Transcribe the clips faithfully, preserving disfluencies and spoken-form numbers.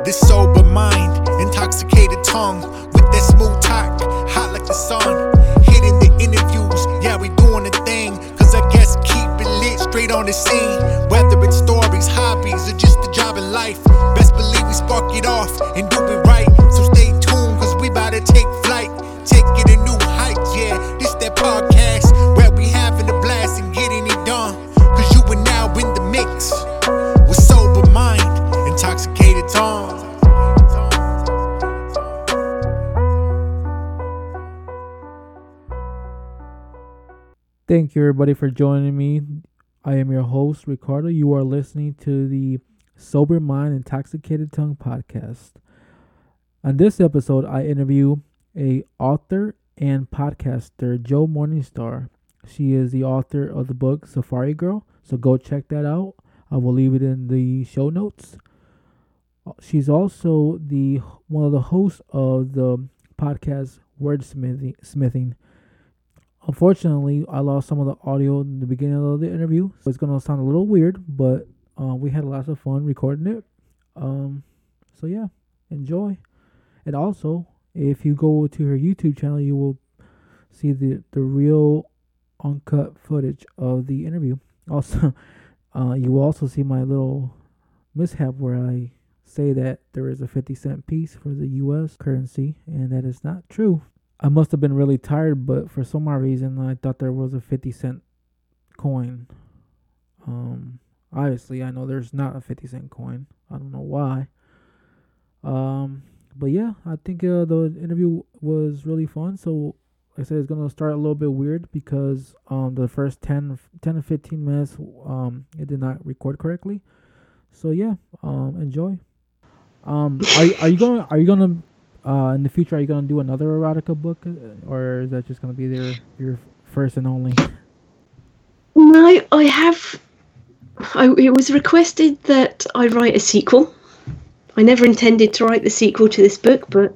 This sober mind, intoxicated tongue, with that smooth talk, hot like the sun. Hitting the interviews, yeah, we doing the thing. Cause I guess keep it lit straight on the scene. Whether it's stories, hobbies, or just the job in life, best believe we spark it off and do it right. So stay tuned, cause we about to take flight. Take it a new height, yeah. This that podcast where we having a blast and getting it done. Cause you are now in the mix with sober mind, intoxicated tongue. Thank you, everybody, for joining me. I am your host, Ricardo. You are listening to the Sober Mind, Intoxicated Tongue podcast. On this episode, I interview a author and podcaster, Jo Morningstar. She is the author of the book Safari Girl, so go check that out. I will leave it in the show notes. She's also the one of the hosts of the podcast Wordsmithing. Smithing. Unfortunately, I lost some of the audio in the beginning of the interview, so it's going to sound a little weird, but uh, we had lots of fun recording it. Um, so yeah, enjoy. And also, if you go to her YouTube channel, you will see the, the real uncut footage of the interview. Also, uh, you will also see my little mishap where I say that there is a fifty cent piece for the U S currency, and that is not true. I must have been really tired, but for some odd reason, I thought there was a fifty cent coin. Um, obviously, I know there's not a fifty cent coin. I don't know why. Um, but yeah, I think uh, the interview was really fun. So, like I said, it's gonna start a little bit weird because um the first ten, ten to fifteen minutes um it did not record correctly. So yeah, um enjoy. Um, are are you gonna are you gonna Uh, in the future, are you gonna do another erotica book, or is that just gonna be their your first and only? No, I have. I, it was requested that I write a sequel. I never intended to write the sequel to this book, but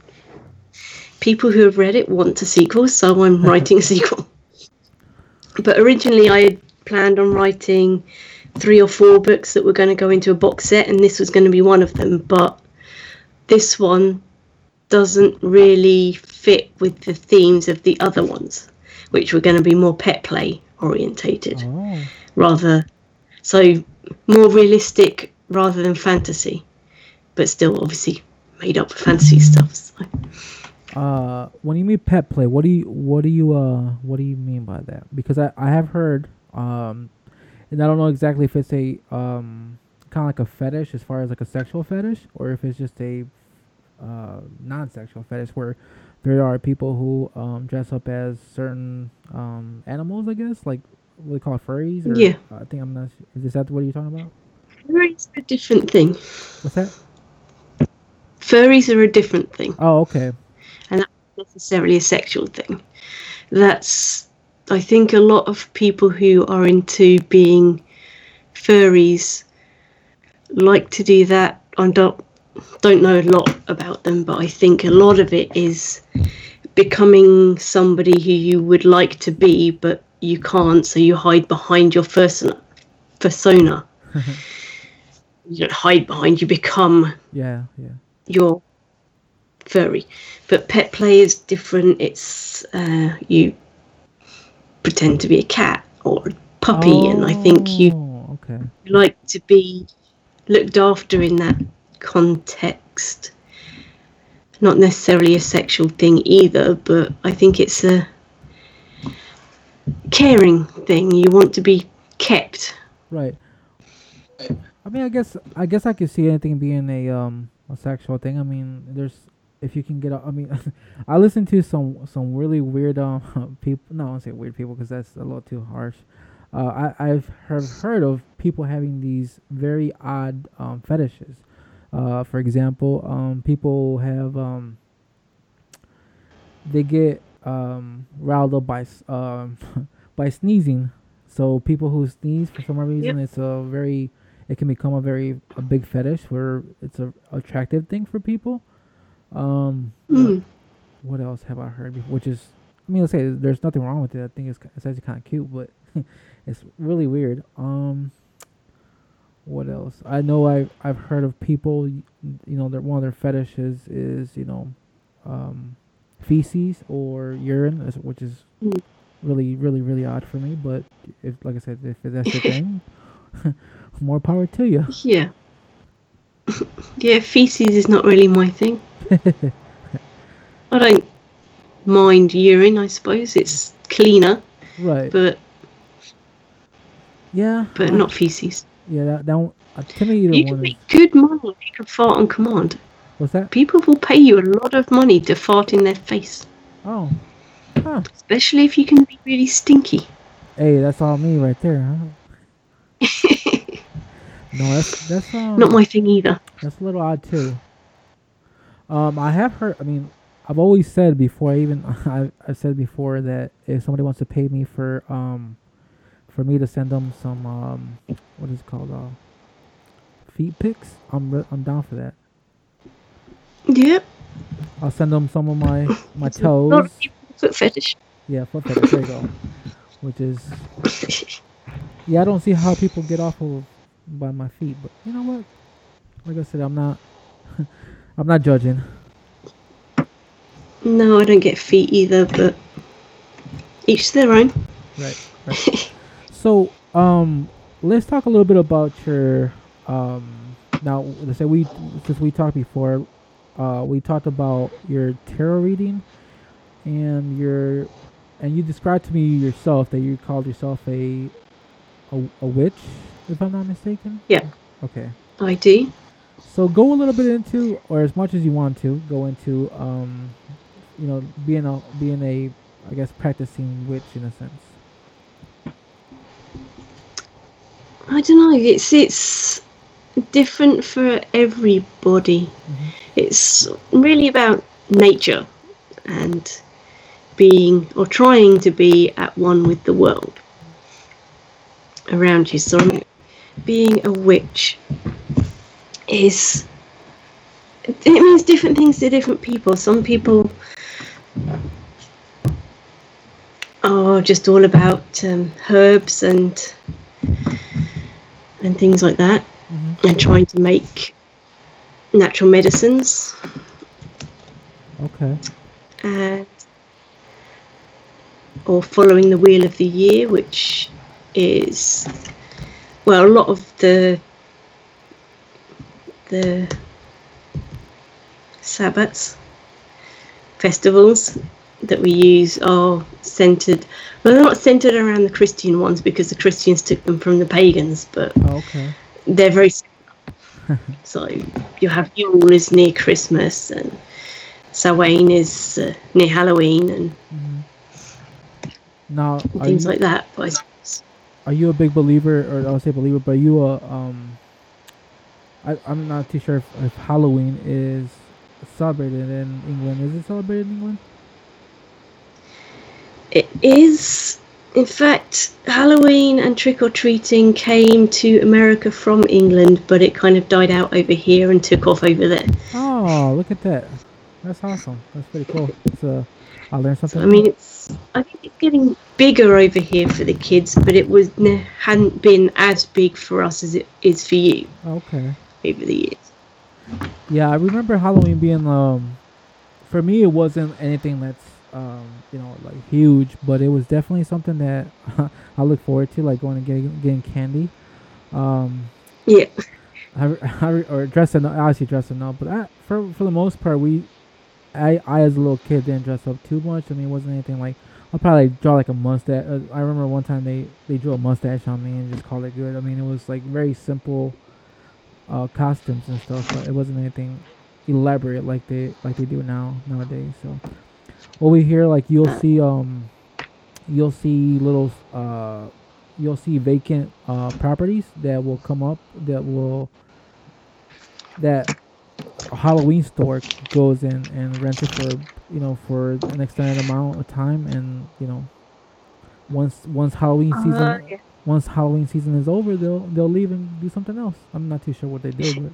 people who have read it want a sequel, so I'm writing a sequel. But originally, I had planned on writing three or four books that were going to go into a box set, and this was going to be one of them. But this one doesn't really fit with the themes of the other ones, which were going to be more pet play orientated, oh. rather so more realistic rather than fantasy, but still obviously made up of fantasy stuff. So. Uh, when you mean pet play, what do you what do you uh what do you mean by that? Because I, I have heard um, and I don't know exactly if it's a um kind of like a fetish as far as like a sexual fetish, or if it's just a uh non-sexual fetish where there are people who um dress up as certain um animals, I guess, like what they call furries, or yeah uh, I think I'm not is that what you're talking about? Furries are a different thing. What's that? Furries are a different thing. Oh, okay. And that's not necessarily a sexual thing. That's, I think, a lot of people who are into being furries like to do that. I don't don't know a lot about them, but I think a lot of it is becoming somebody who you would like to be, but you can't, so you hide behind your persona. persona. You don't hide behind, you become yeah, yeah. your furry. But pet play is different. It's uh, you pretend to be a cat or a puppy, oh, and I think you okay. like to be looked after in that context. Not necessarily a sexual thing either, but I think it's a caring thing. You want to be kept. Right. I mean, I guess I guess I could see anything being a um a sexual thing. I mean, there's if you can get. I mean, I listen to some some really weird um people. No, I don't say weird people because that's a little too harsh. Uh, I I've heard heard of people having these very odd um fetishes. Uh, for example, um, people have um, they get um riled up by um by sneezing. So people who sneeze for some reason, yep. it's a very it can become a very a big fetish where it's a attractive thing for people. Um, mm. what, what else have I heard? Before? Which is, I mean, let's say there's nothing wrong with it. I think it's it's actually kind of cute, but it's really weird. Um. What else? I know I've I've heard of people. You know, their one of their fetishes is you know, um, feces or urine, as- which is Mm. really really really odd for me. But if like I said, if that's your thing, more power to you. Yeah. Yeah, feces is not really my thing. I don't mind urine, I suppose. It's cleaner, Right. but Yeah. but I- not feces. yeah. That that one, uh, to me either You can one is. make good money if you can fart on command. What's that? People will pay you a lot of money to fart in their face, Oh. Huh. especially if you can be really stinky. Hey, that's all me right there, huh? No, that's that's um Not my thing either. that's a little odd too. Um, I have heard. I mean, I've always said before. I even I I've said before that if somebody wants to pay me for um for me to send them some um what is it called uh feet pics, I'm re- I'm down for that. Yep. I'll send them some of my my A lot toes. of people have foot fetish. Yeah, foot fetish. There you go. Which is yeah, I don't see how people get off of by my feet, but you know what? Like I said, I'm not I'm not judging. No, I don't get feet either, but each to their own. Right. Right. So, um, let's talk a little bit about your um. Now, let's say we since we talked before, uh, we talked about your tarot reading, and your, and you described to me yourself that you called yourself a, a, a witch, if I'm not mistaken. Yeah. Okay. I do. So go a little bit into, or as much as you want to, go into, um, you know, being a being a, I guess, practicing witch in a sense. I don't know. It's it's different for everybody. Mhm. It's really about nature and being or trying to be at one with the world around you. So being a witch is it means different things to different people. Some people are just all about um, herbs and and things like that, Mhm. and trying to make natural medicines, Okay. and or following the wheel of the year, which is well, a lot of the the Sabbats festivals that we use are centered. Well, they're not centered around the Christian ones because the Christians took them from the pagans, but Oh, okay. they're very similar. So you have Yule is near Christmas, and Samhain is uh, near Halloween, and Mhm. Now, and are things you, like that. But I suppose are you a big believer, or I'll say believer, but are you a um? I I'm not too sure if, if Halloween is celebrated in England. Is it celebrated in England? it is. In fact, Halloween and trick or treating came to America from England, but it kind of died out over here and took off over there. Oh, look at that! That's awesome. That's pretty cool. So I learned something. I mean, it's. I think it's getting bigger over here for the kids, but it was ne- hadn't been as big for us as it is for you Okay. over the years. Yeah, I remember Halloween being um, for me it wasn't anything that's um, you know, like huge, but it was definitely something that I look forward to, like going and getting getting candy. Um, Yeah. I, I, or dressing up, obviously dressing up, but I, for for the most part, we, I, I as a little kid didn't dress up too much. I mean, it wasn't anything like, I'll probably draw like a mustache. Uh, I remember one time they, they drew a mustache on me and just called it good. I mean, it was like very simple, uh, costumes and stuff, but it wasn't anything elaborate like they like they do now nowadays. So over here, like you'll see, um, you'll see little, uh, you'll see vacant uh properties that will come up that will that a Halloween store goes in and rents it for you know for an extended amount of time, and you know once once Halloween season Uh, yeah. once Halloween season is over, they'll they'll leave and do something else. I'm not too sure what they do, but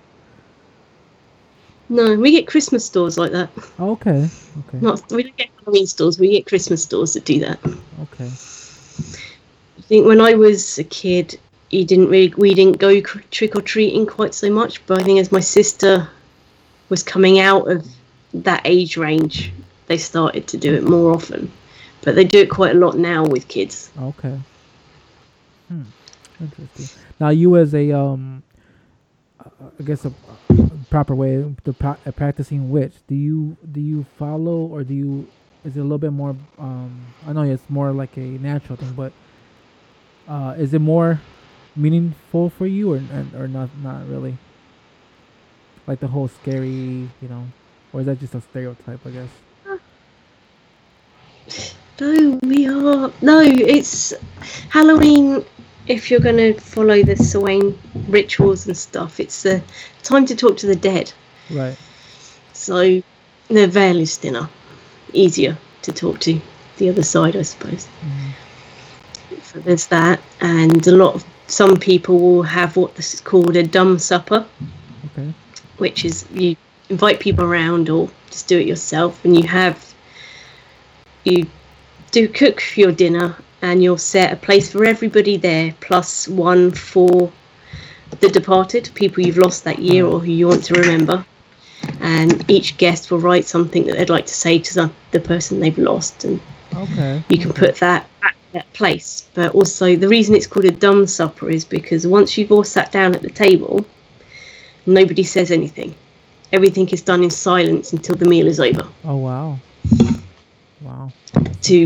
No, we get Christmas stores like that. oh, okay, okay, Not we don't get Halloween stores. We get Christmas stores that do that. okay, I think when I was a kid, you didn't really, we didn't go trick or treating quite so much. But I think as my sister was coming out of that age range, they started to do it more often. But they do it quite a lot now with kids. Okay. Hmm. Interesting. Now, you as a um, I guess a, a proper way to pra- a practicing witch. Do you do you follow or do you? Is it a little bit more? Um, I know it's more like a natural thing, but uh, is it more meaningful for you, or or not? Not really. Like the whole scary, you know, or is that just a stereotype? I guess. No, we are. No, it's Halloween. If you're going to follow the Samhain rituals and stuff, it's the time to talk to the dead. Right. So the veil is thinner, easier to talk to the other side, I suppose. Mm-hmm. So there's that, and a lot of some people will have what this is called a dumb supper. Okay. Which is you invite people around or just do it yourself, and you have you do cook your dinner, and you'll set a place for everybody there, plus one for the departed, people you've lost that year or who you want to remember. And each guest will write something that they'd like to say to the, the person they've lost, and okay. you can okay. put that at that place. But also the reason it's called a dumb supper is because once you've all sat down at the table, nobody says anything. Everything is done in silence until the meal is over. Oh, wow. Wow. To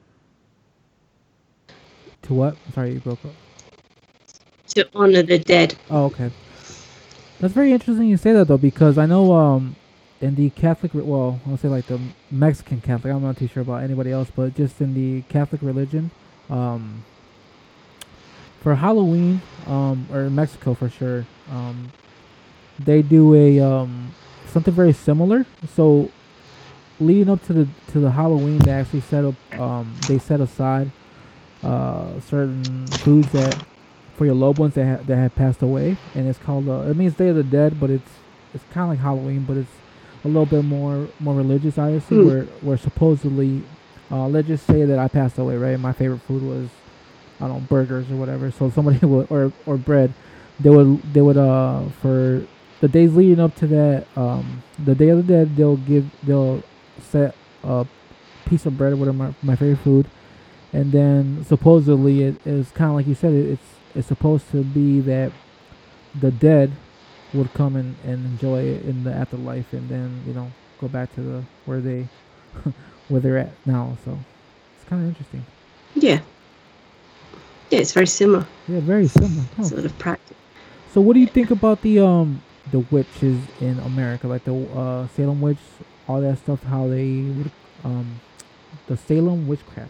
to what? Sorry, you broke up. To honor the dead. Oh, okay. That's very interesting you say that, though, because I know um in the Catholic, well, I'll say like the Mexican Catholic, I'm not too sure about anybody else, but just in the Catholic religion, um, for Halloween, um, or in Mexico for sure, um, they do a um something very similar. So leading up to the to the Halloween, they actually set up um they set aside uh certain foods that for your loved ones that ha- that have passed away, and it's called uh, it means Day of the Dead, but it's it's kind of like Halloween, but it's a little bit more more religious, obviously. Mm. Where where supposedly, uh, let's just say that I passed away, right? My favorite food was I don't know burgers or whatever. So somebody would or or bread, they would they would uh for the days leading up to that, um, the Day of the Dead, they'll give they'll set a piece of bread, whatever my, my favorite food, and then supposedly it is kind of like you said, it, it's it's supposed to be that the dead would come and, and enjoy it in the afterlife, and then you know go back to the where they where they're at now. So it's kind of interesting. Yeah. Yeah, it's very similar. Yeah, very similar. Huh. Sort of practice. So what do you think about the um the witches in America, like the uh, Salem witch, all that stuff? How they would um the Salem witchcraft.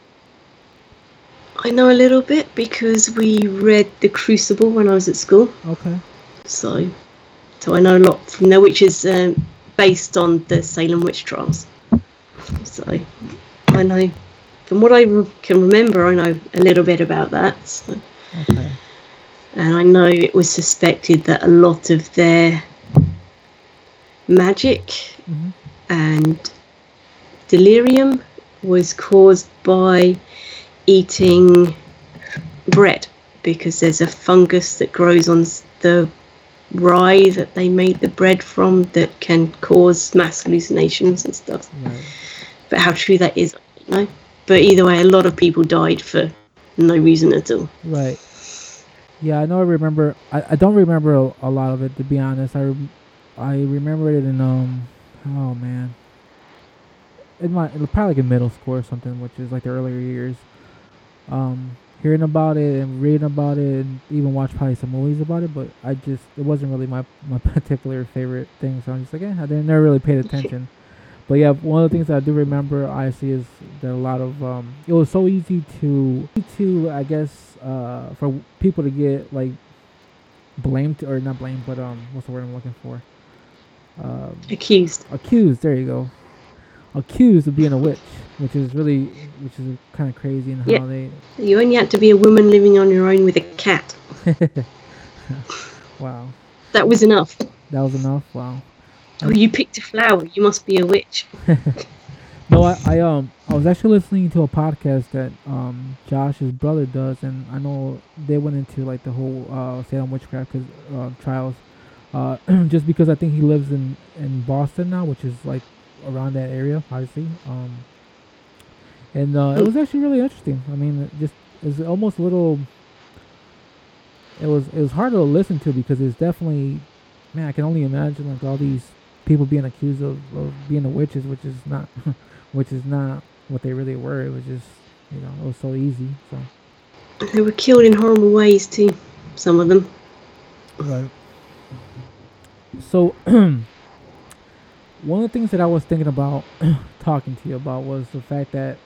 I know a little bit because we read The Crucible when I was at school. Okay. So, so I know a lot from there, which is um, based on the Salem witch trials. So, I know, from what I re- can remember, I know a little bit about that. So. Okay. And I know it was suspected that a lot of their magic mm-hmm. and delirium was caused by eating bread, because there's a fungus that grows on the rye that they made the bread from that can cause mass hallucinations and stuff. Right. But how true that is, I don't know. But either way, a lot of people died for no reason at all. Right. Yeah, I know. I remember. I, I don't remember a, a lot of it, to be honest. I, rem- I remember it in um. Oh man. In my probably like in middle school or something, which is like the earlier years. Um, hearing about it and reading about it, and even watch probably some movies about it, but I just it wasn't really my my particular favorite thing. So I'm just like, eh, I didn't never really paid attention. But yeah, one of the things that I do remember, I see, is that a lot of um, it was so easy to to I guess uh for people to get like blamed or not blamed, but um, what's the word I'm looking for? Um, accused. Accused. There you go. Accused of being a witch, which is really, which is kind of crazy in how yeah. they. You only had to be a woman living on your own with a cat. Wow. That was enough. That was enough. Wow. Oh, you picked a flower. You must be a witch. No, I, I um I was actually listening to a podcast that um Josh's brother does, and I know they went into like the whole uh Salem witchcraft 'cause, uh, trials, uh just because I think he lives in in Boston now, which is like around that area, obviously. Um, and uh, it was actually really interesting. I mean, it just it's almost a little. It was it was hard to listen to because it's definitely, man. I can only imagine like all these people being accused of, of being the witches, which is not, which is not what they really were. It was just, you know, it was so easy. So They were killed in horrible ways too, some of them. right. So one of the things that I was thinking about talking to you about was the fact that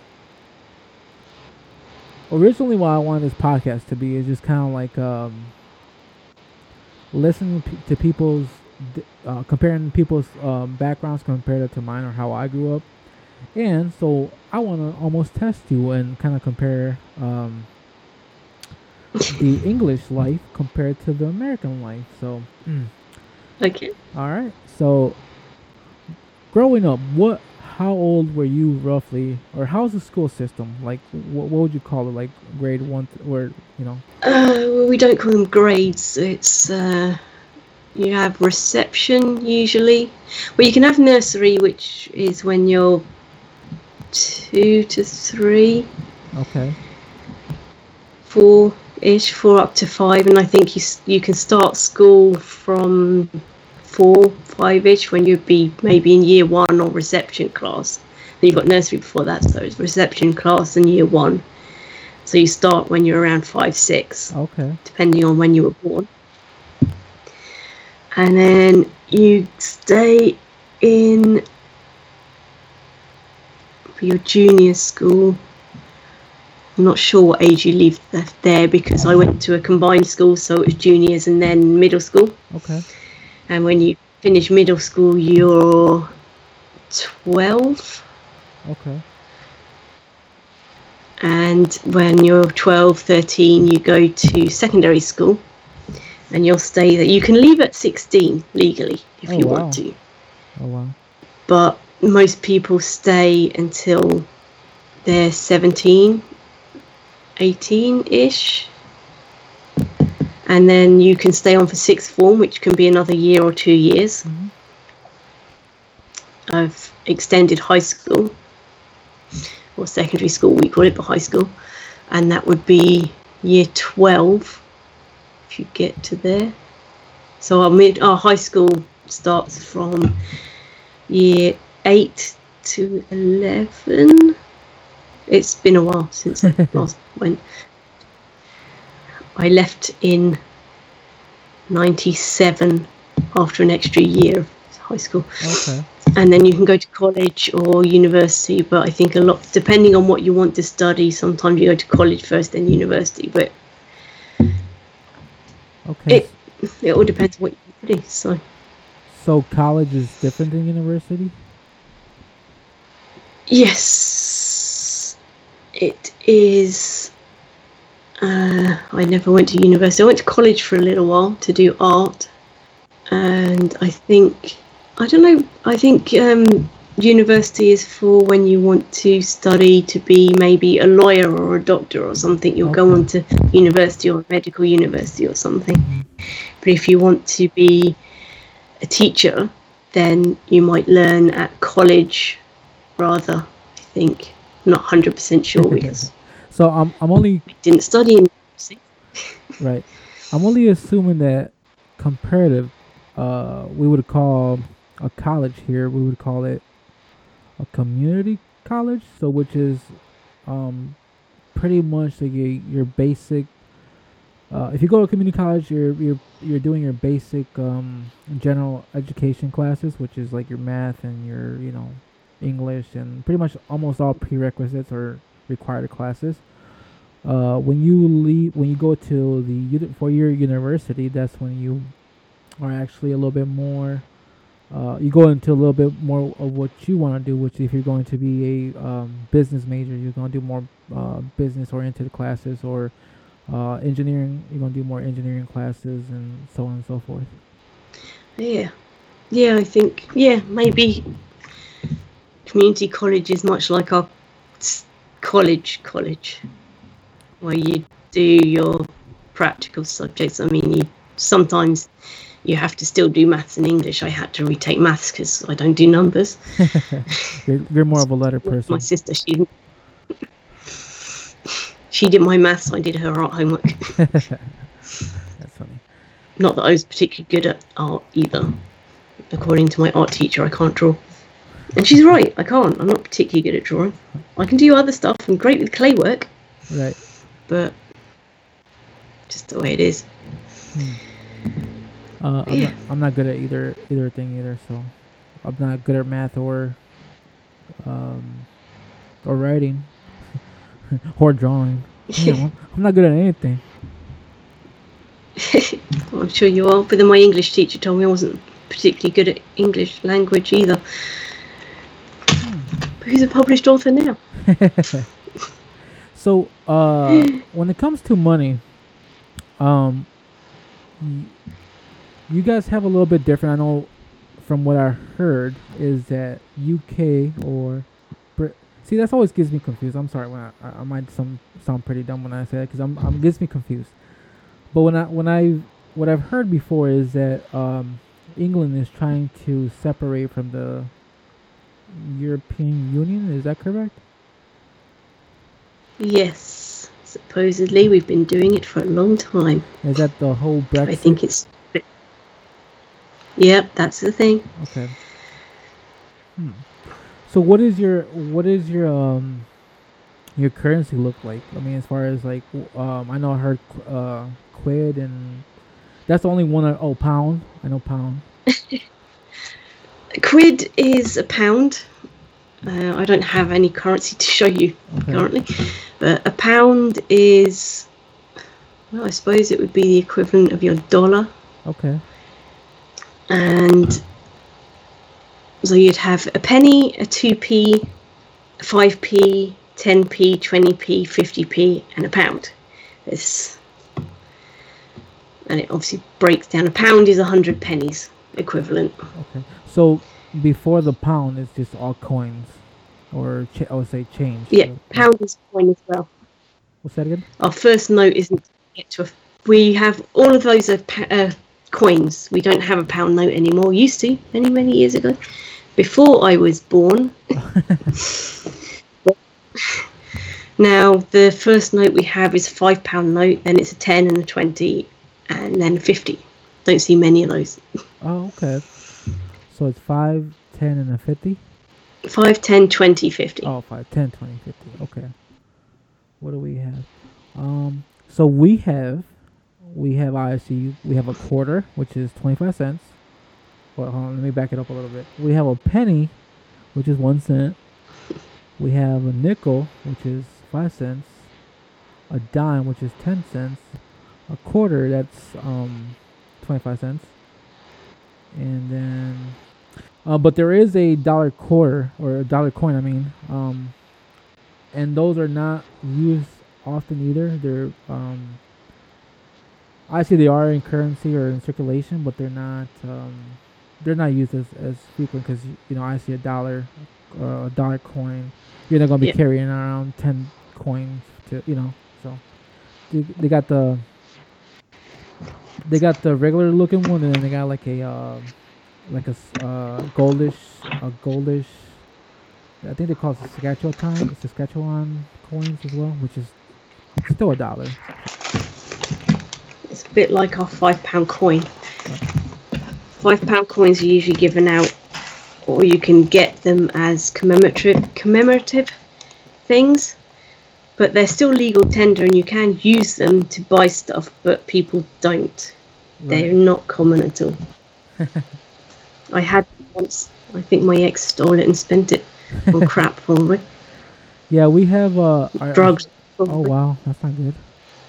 originally what I wanted this podcast to be is just kind of like um, listening p- to people's, d- uh, comparing people's um, backgrounds compared to mine or how I grew up. And so I want to almost test you and kind of compare um, the English life compared to the American life. So, Okay. all right. So, growing up, what, how old were you roughly, or how's the school system? Like, what, what would you call it? Like grade one, th- or you know? Uh, well, we don't call them grades. It's uh, you have reception usually. Well, you can have nursery, which is when you're two to three, Okay. four-ish, four up to five, and I think you s- you can start school from four, five-ish when you'd be maybe in year one or reception class. Then you've got nursery before that, so it's reception class and year one. So you start when you're around five, six, Okay. depending on when you were born. And then you stay in for your junior school. I'm not sure what age you leave th- there because I went to a combined school, so it was juniors and then middle school. Okay. And when you finish middle school, you're twelve. Okay. And when you're twelve, thirteen, you go to secondary school. And you'll stay there. You can leave at sixteen legally if Oh, you wow. want to. Oh wow. But most people stay until they're seventeen, eighteen-ish. And then you can stay on for sixth form, which can be another year or two years. Mhm. Of extended high school. Or secondary school, we call it, but high school. And that would be year twelve, if you get to there. So our, mid, our high school starts from year eight to eleven. It's been a while since I last went. I left in ninety-seven after an extra year of high school. Okay. And then you can go to college or university, but I think a lot, depending on what you want to study, sometimes you go to college first, then university, but Okay. it it all depends on what you want to do. So So college is different than university? yes, it is. Uh, I never went to university. I went to college for a little while to do art, and I think I don't know. I think um, university is for when you want to study to be maybe a lawyer or a doctor or something. You'll go Okay. on to university or medical university or something. But if you want to be a teacher, then you might learn at college rather. I think I'm not one hundred percent sure because So I'm I'm only I didn't study in university. right. I'm only assuming that comparative, uh, we would call a college here. We would call it a community college. So which is, um, pretty much like your, your basic. Uh, if you go to community college, you're you're you're doing your basic um, general education classes, which is like your math and your you know English and pretty much almost all prerequisites or required classes. Uh, when you leave, when you go to the uni- four-year university, that's when you are actually a little bit more. Uh, you go into a little bit more of what you want to do, which if you're going to be a um, business major, you're going to do more uh, business-oriented classes, or uh, engineering, you're going to do more engineering classes, and so on and so forth. Yeah, yeah. I think yeah maybe community college is much like our s- college college, where you do your practical subjects. I mean, you sometimes you have to still do maths and English. I had to retake maths because I don't do numbers. you're, you're more of a letter person. My sister, she didn't. She did my maths. I did her art homework. That's funny. Not that I was particularly good at art either. According to my art teacher, I can't draw. And she's right, I can't. I'm not particularly good at drawing. I can do other stuff. I'm great with clay work. Right. But just the way it is. Hmm. Uh, I'm, Yeah. not, I'm not good at either either thing either. So I'm not good at math or um or writing or drawing. You know, I'm not good at anything. I'm sure you are. But then my English teacher told me I wasn't particularly good at English language either. But who's a published author now? So, uh, when it comes to money, um, y- you guys have a little bit different. I know from what I heard is that U K or Brit. See, that's always gets me confused. I'm sorry when I, I, I might some sound pretty dumb when I say that because I'm I'm gets me confused. But when I when I what I've heard before is that um, England is trying to separate from the European Union. Is that correct? Yes. Supposedly, we've been doing it for a long time. Is that the whole Brexit? I think it's. Yep, that's the thing. Okay. Hmm. So what is your what is your um your currency look like? I mean, as far as like w- um, I know I heard qu- uh quid and that's the only one. I, oh, pound. I know pound. Quid is a pound. Uh, I don't have any currency to show you Okay. currently, but a pound is. Well, I suppose it would be the equivalent of your dollar. Okay. And so you'd have a penny, a two p, a five p, ten p, twenty p, fifty p, and a pound. It's, and it obviously breaks down. A pound is one hundred pennies equivalent. Okay. So before the pound, it's just all coins, or ch- I would say change. Yeah, So- pound is coin as well. What's that again? Our first note isn't to get to a. We have all of those are pa- uh, coins. We don't have a pound note anymore. Used to many many years ago, before I was born. Now the first note we have is a five pound note, then it's a ten and a twenty, and then a fifty. Don't see many of those. Oh, okay. So it's five, ten, and a fifty. Five, ten, twenty, fifty. Oh, five, ten, twenty, fifty. Okay. What do we have? Um, so we have, we have obviously we have a quarter, which is twenty-five cents. Well, hold on, let me back it up a little bit. We have a penny, which is one cent. We have a nickel, which is five cents. A dime, which is ten cents. A quarter, that's um, twenty-five cents. And then, uh, but there is a dollar quarter or a dollar coin. I mean, um, and those are not used often either. They're um, obviously they are in currency or in circulation, but they're not um, they're not used as, as frequent because you know I see a dollar uh, a dollar coin. You're not gonna be Yeah. carrying around ten coins to you know. So they, they got the they got the regular looking one, and then they got like a uh, like a s- uh, goldish a goldish. I think they call it Saskatchewan time, Saskatchewan coins as well, which is still a dollar. It's a bit like our five pound coin. Five pound coins are usually given out, or you can get them as commemorative commemorative things, but they're still legal tender, and you can use them to buy stuff, but people don't. They're not common at all. I had once. I think my ex stole it and spent it on crap, probably. Yeah, we have uh our- Drugs. Oh Probably. wow, that's not good.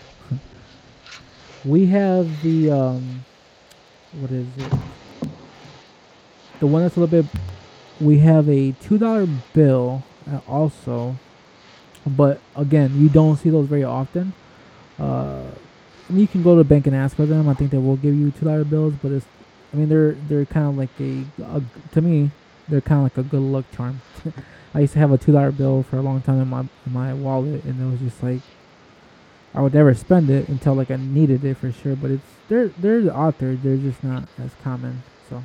We have the um, what is it? The one that's a little bit. We have a two dollar bill uh, also, but again, you don't see those very often. Uh, you can go to the bank and ask for them. I think they will give you two dollar bills, but it's. I mean, they're they're kind of like a, a to me they're kind of like a good luck charm. I used to have a two dollar bill for a long time in my in my wallet, and it was just like I would never spend it until like I needed it for sure. But it's they're they're out there. They're just not as common. So,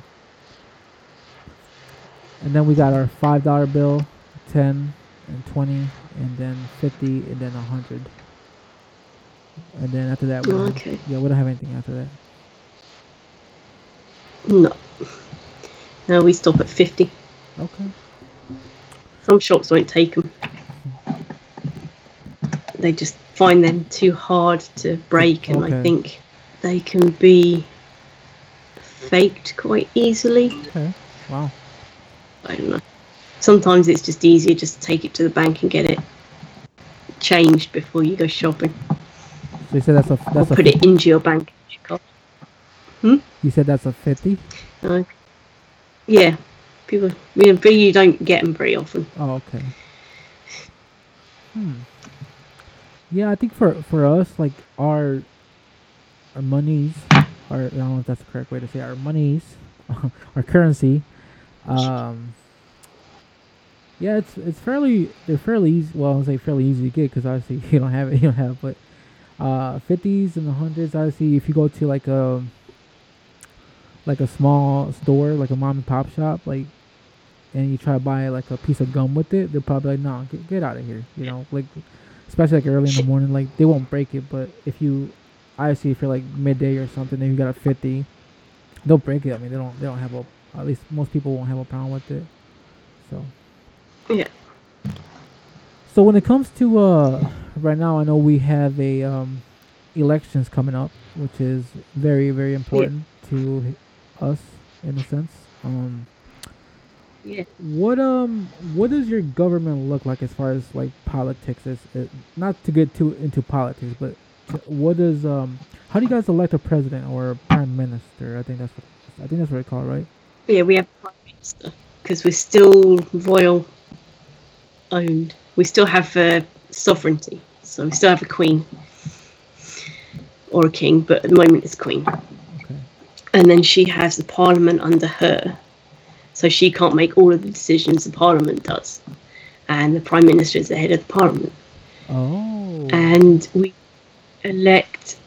and then we got our five dollar bill, ten and twenty, and then fifty, and then a hundred. And then after that, we Oh, don't, okay. yeah, we don't have anything after that. No. No, we stop at fifty. Okay. Some shops won't take them. They just find them too hard to break, and Okay. I think they can be faked quite easily. Okay. Wow. I don't know. Sometimes it's just easier just to take it to the bank and get it changed before you go shopping. So you said that's a Or that's a put it into your bank. you said that's a fifty. Uh, yeah, people. You know, but you don't get them very often. Oh, okay. Hmm. Yeah, I think for for us, like our our monies, our I don't know if that's the correct way to say it, our monies, our currency. Um. Yeah, it's it's fairly they're fairly easy. Well, I would say fairly easy to get because obviously you don't have it, you don't have. But uh, fifties and the hundreds, obviously, if you go to like a like a small store, like a mom and pop shop, like, and you try to buy like a piece of gum with it, they're probably like, no, get get out of here, you know, like, especially like early in the morning, like they won't break it. But if you, obviously, if you're like midday or something, then you got a fifty, they'll break it. I mean, they don't they don't have a at least most people won't have a problem with it. So. Yeah. So when it comes to uh, right now, I know we have a um, elections coming up, which is very very important yeah. to us in a sense. Um, yeah. What um what does your government look like as far as like politics? Is it, not to get too into politics, but to, what does um how do you guys elect a president or a prime minister? I think that's what I think that's what they call it, right? Yeah, we have prime minister because we're still royal owned. We still have uh, sovereignty, so we still have a queen or a king, but at the moment it's queen. Okay. And then she has the parliament under her, so she can't make all of the decisions the parliament does, and the prime minister is the head of the parliament. Oh. And we elect,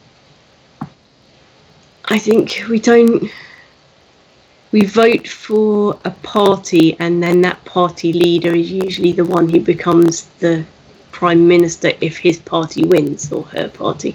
I think we don't we vote for a party, and then that party leader is usually the one who becomes the prime minister if his party wins, or her party.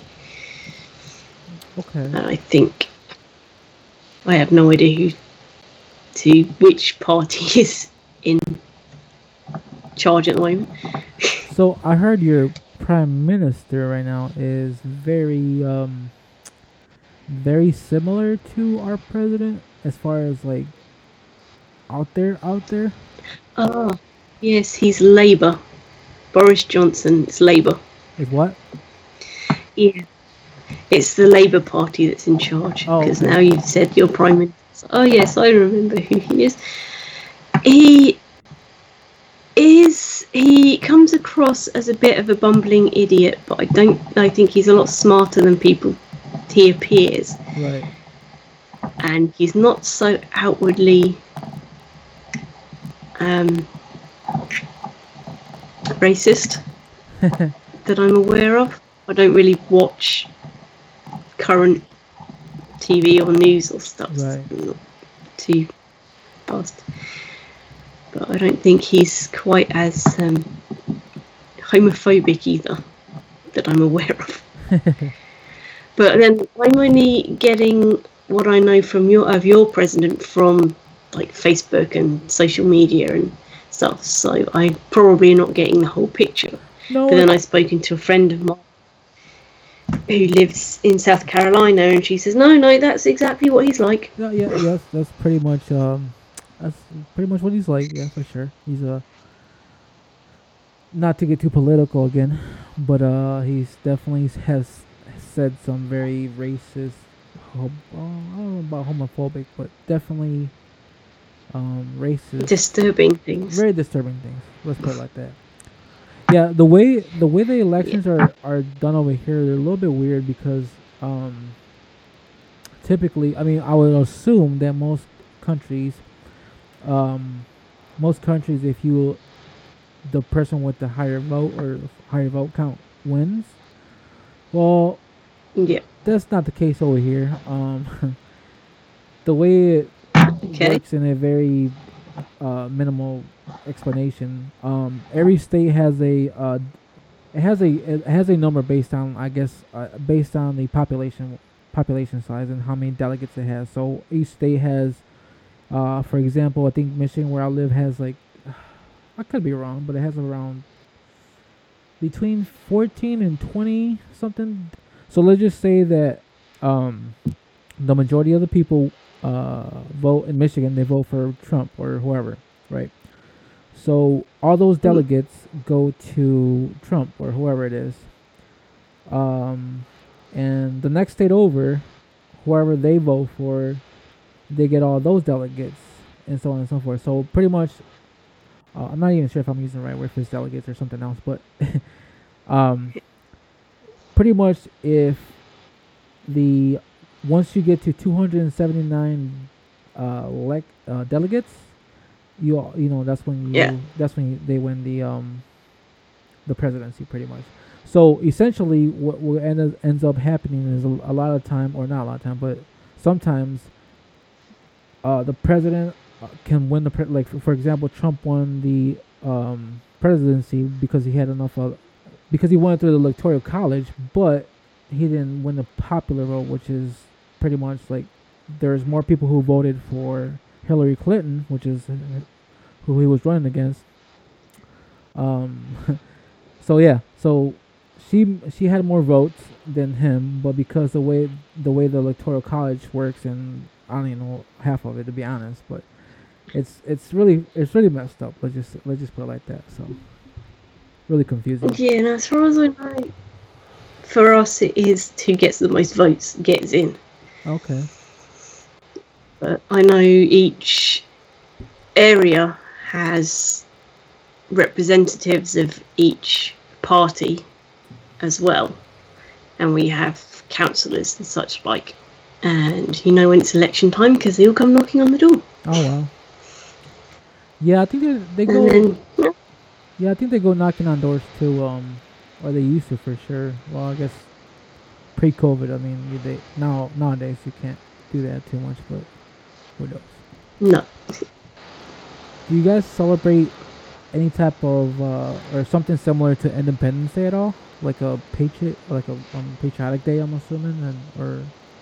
Okay. And I think I have no idea who to which party is in charge at the moment. So I heard your prime minister right now is very um very similar to our president as far as like out there out there. Oh, yes, he's Labour. Boris Johnson is Labour. Is what? Yeah, it's the Labour Party that's in charge. Oh, Because okay. now you've said your prime minister. Oh yes, I remember who he is. He is. He comes across as a bit of a bumbling idiot, but I don't. I think he's a lot smarter than people he appears. Right. And he's not so outwardly um, racist that I'm aware of. I don't really watch current T V or news or stuff. Right. I'm not too fast. But I don't think he's quite as um, homophobic either that I'm aware of. But then I'm only getting what I know from your of your president from like Facebook and social media and stuff. So I'm probably not getting the whole picture. No. But then I've spoken to a friend of mine who lives in South Carolina, and she says, "No, no, that's exactly what he's like." Yeah, yeah, yes, that's pretty much um, that's pretty much what he's like. Yeah, for sure. He's a uh, not to get too political again, but uh, he's definitely has said some very racist. Hom- uh, I don't know about homophobic, but definitely um, racist. Disturbing things. Very disturbing things. Let's put it like that. Yeah, the way the way the elections Yeah. are, are done over here, they're a little bit weird because um, typically, I mean, I would assume that most countries, um, most countries, if you the person with the higher vote or higher vote count wins. Well, Yeah. that's not the case over here. Um, the way it Okay. works in a very uh, minimal explanation. Um, every state has a uh, it has a it has a number based on, I guess, uh, based on the population population size and how many delegates it has. So each state has, uh, for example, I think Michigan, where I live, has like, I could be wrong, but it has around between fourteen and twenty something. So let's just say that um, the majority of the people uh, vote in Michigan. They vote for Trump or whoever, right? So all those delegates go to Trump or whoever it is. Um, and the next state over, whoever they vote for, they get all those delegates, and so on and so forth. So pretty much, uh, I'm not even sure if I'm using the right word for delegates or something else, but um, pretty much if the once you get to two hundred seventy-nine uh, elect, uh, delegates, you all- you know that's when you Yeah. that's when you, they win the um the presidency pretty much. So essentially, what what end, ends up happening is a, a lot of time, or not a lot of time, but sometimes uh, the president uh, can win the pre- like for, for example, Trump won the um, presidency because he had enough uh, because he went through the electoral college, but he didn't win the popular vote, which is pretty much like there's more people who voted for Hillary Clinton, which is uh, who he was running against. Um, so yeah, so she she had more votes than him, but because the way the way the electoral college works, and I don't even know half of it to be honest, but it's it's really it's really messed up. Let's just let's just put it like that. So really confusing. Yeah, and as far as I know, for us it is who gets the most votes gets in. Okay. But I know each area has representatives of each party as well, and we have councillors and such like, and you know when it's election time because they all come knocking on the door. Oh wow. Yeah, I think they they go. And then, yeah, Yeah, I think they go knocking on doors too. Um, or they used to for sure. Well, I guess pre-COVID. I mean, you, they now nowadays you can't do that too much, but who knows? no. Do you guys celebrate any type of uh, or something similar to Independence Day at all? Like a patriot, like a um, patriotic day, I'm assuming, and or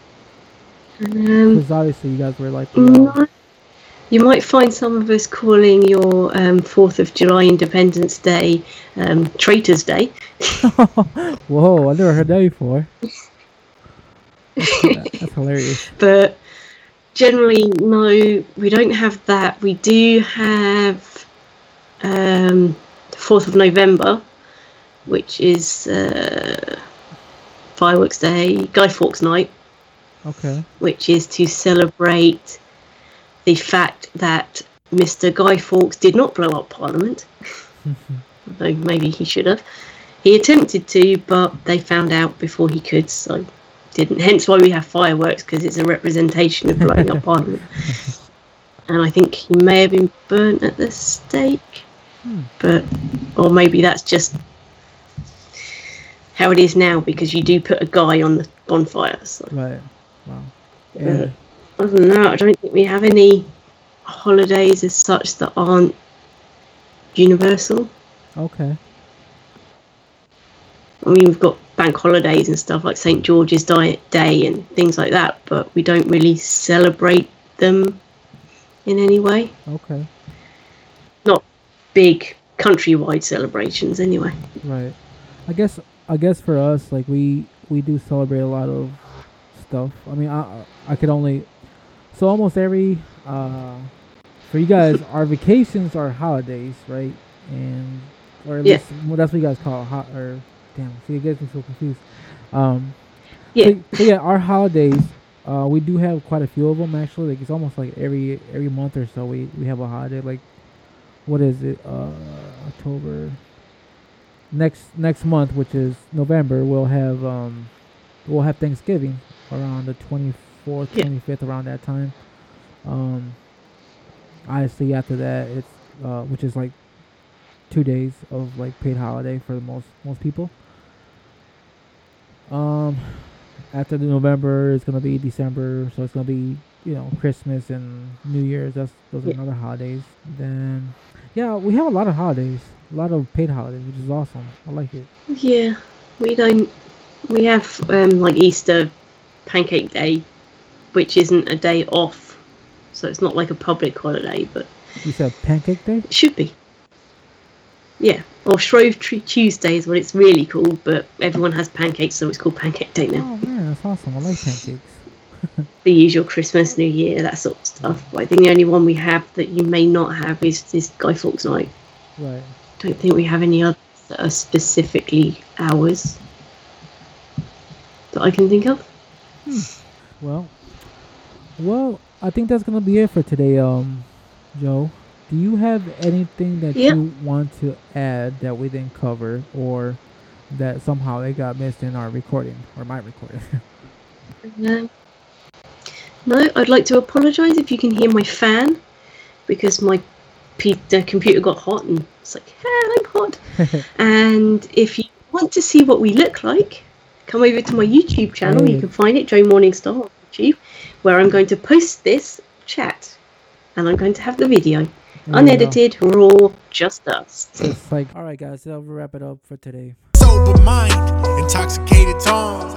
Um, because obviously you guys were like the, no. You might find some of us calling your um, fourth of July Independence Day um, Traitors Day. uh, whoa, I never heard that before. That's, that's hilarious. But generally, no, we don't have that. We do have um, fourth of November, which is uh, Fireworks Day, Guy Fawkes Night, Okay. which is to celebrate the fact that Mister Guy Fawkes did not blow up Parliament, although maybe he should have. He attempted to, but they found out before he could, so didn't. Hence why we have fireworks, because it's a representation of blowing up Parliament. And I think he may have been burnt at the stake, Hmm. but or maybe that's just how it is now, because you do put a guy on the bonfire. So. Right. Wow. Yeah. Yeah. Other than that, I don't think we have any holidays as such that aren't universal. Okay. I mean, we've got bank holidays and stuff like Saint George's Day and things like that, but we don't really celebrate them in any way. Okay. Not big countrywide celebrations, anyway. Right. I guess I guess for us, like we we do celebrate a lot of stuff. I mean, I I could only so almost every uh for you guys, our vacations are holidays, right? And or at Yeah. least well, that's what you guys call it, hot or damn. See, it gets me so confused. Um, Yeah. So, so yeah, our holidays. Uh, we do have quite a few of them actually. Like it's almost like every every month or so we we have a holiday. Like what is it? Uh, October. Next next month, which is November, we'll have um, we'll have Thanksgiving around the twenty fourth, Yeah. twenty fifth, around that time. Um, obviously after that, it's uh, which is like two days of like paid holiday for the most most people. Um, after the November, it's gonna be December, so it's gonna be you know Christmas and New Year's. That's those are Yeah. another holidays. Then, yeah, we have a lot of holidays, a lot of paid holidays, which is awesome. I like it. Yeah, we don't. We have um, like Easter, Pancake Day, which isn't a day off, so it's not like a public holiday, but You said Pancake Day? it should be. Yeah, or Shrove Tree Tuesday is when it's really cool, but everyone has pancakes, so it's called Pancake Day now. Oh man, that's awesome. I like pancakes. The usual Christmas, New Year, that sort of stuff. But I think the only one we have that you may not have is this Guy Fawkes Night. Right. Don't think we have any others that are specifically ours that I can think of. Well, well, I think that's gonna be it for today. Um, Joe, do you have anything that Yeah. you want to add that we didn't cover, or that somehow they got missed in our recording or my recording? No, no, I'd like to apologise if you can hear my fan, because my p- the computer got hot and it's like, hey, I'm hot. And if you want to see what we look like, come over to my YouTube channel. Hey. You can find it, Joe Morningstar on YouTube, where I'm going to post this chat, and I'm going to have the video, There you go. unedited, raw, just us. It's like, all right, guys, that'll wrap it up for today. Sober mind, intoxicated tongue.